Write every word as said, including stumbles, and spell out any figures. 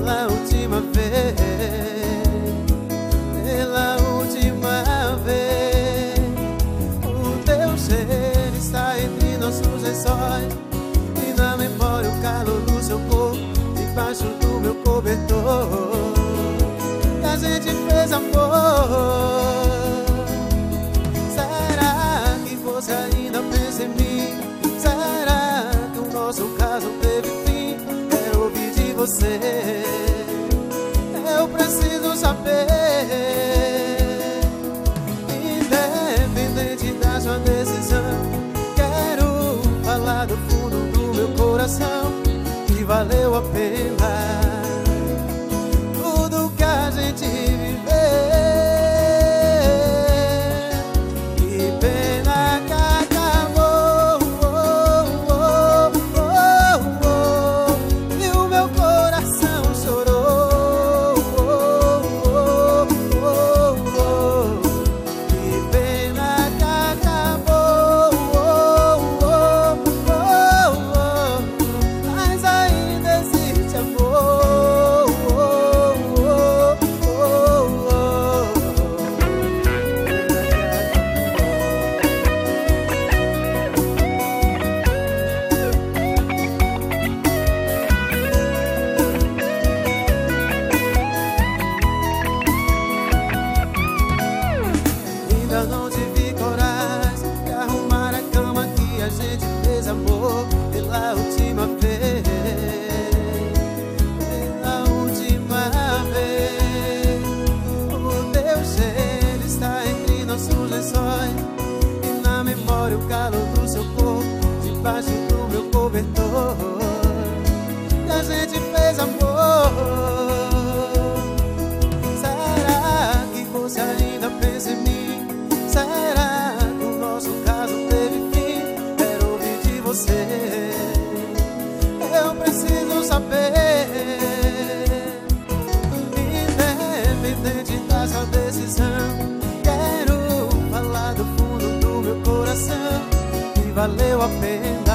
pela última vez, pela última vez. O teu cheiro está entre nossos lençóis, e na memória o calor do seu corpo debaixo do meu cobertor. E a gente fez amor. Será que você ainda pensa em mim? Será que o nosso caso teve fim? Quero ouvir de você, eu preciso saber. Independente da sua decisão, quero falar do fundo do meu coração que valeu a pena tudo que a gente viveu. Que pena que acabou, oh, oh, oh, oh, e o meu coração chorou, oh, oh, oh, oh. Que pena que acabou, oh, oh, oh, oh, mas ainda existe amor, oh, oh, oh, oh. Ainda não tive coragem de arrumar a cama que a gente fez amor pela última vez, pela última vez. O teu cheiro está entre nossos lençóis, e na memória o calor do seu corpo debaixo do meu cobertor. E a gente fez amor. Será que você ainda pensa em mim? Será que o nosso caso teve fim? Quero ouvir de você, eu preciso saber. Independente da sua decisão, quero falar do fundo do meu coração que valeu a pena